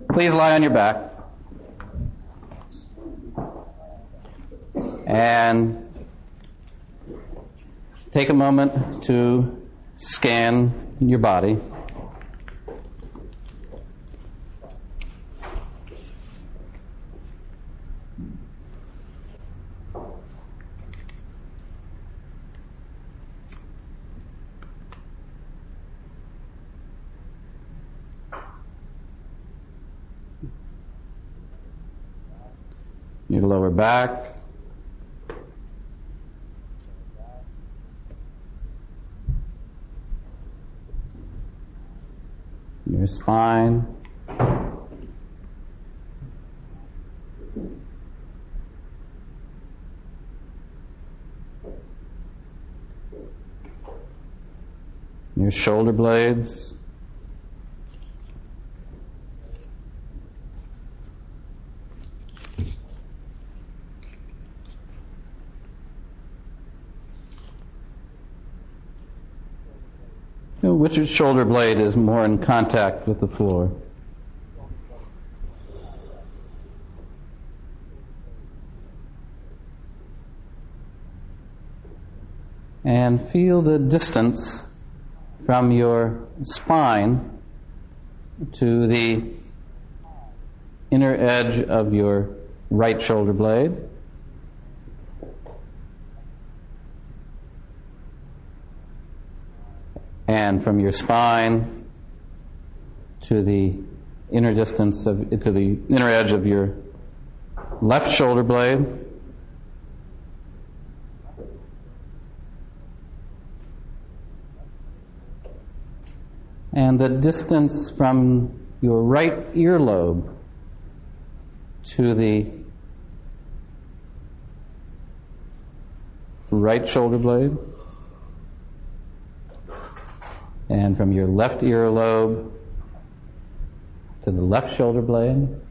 Please lie on your back. And take a moment to scan your body. Your lower back. Your spine. Your shoulder blades. Which shoulder blade is more in contact with the floor? And feel the distance from your spine to the inner edge of your right shoulder blade. And from your spine to the inner distance to the inner edge of your left shoulder blade. And the distance from your right earlobe to the right shoulder blade. And from your left earlobe to the left shoulder blade.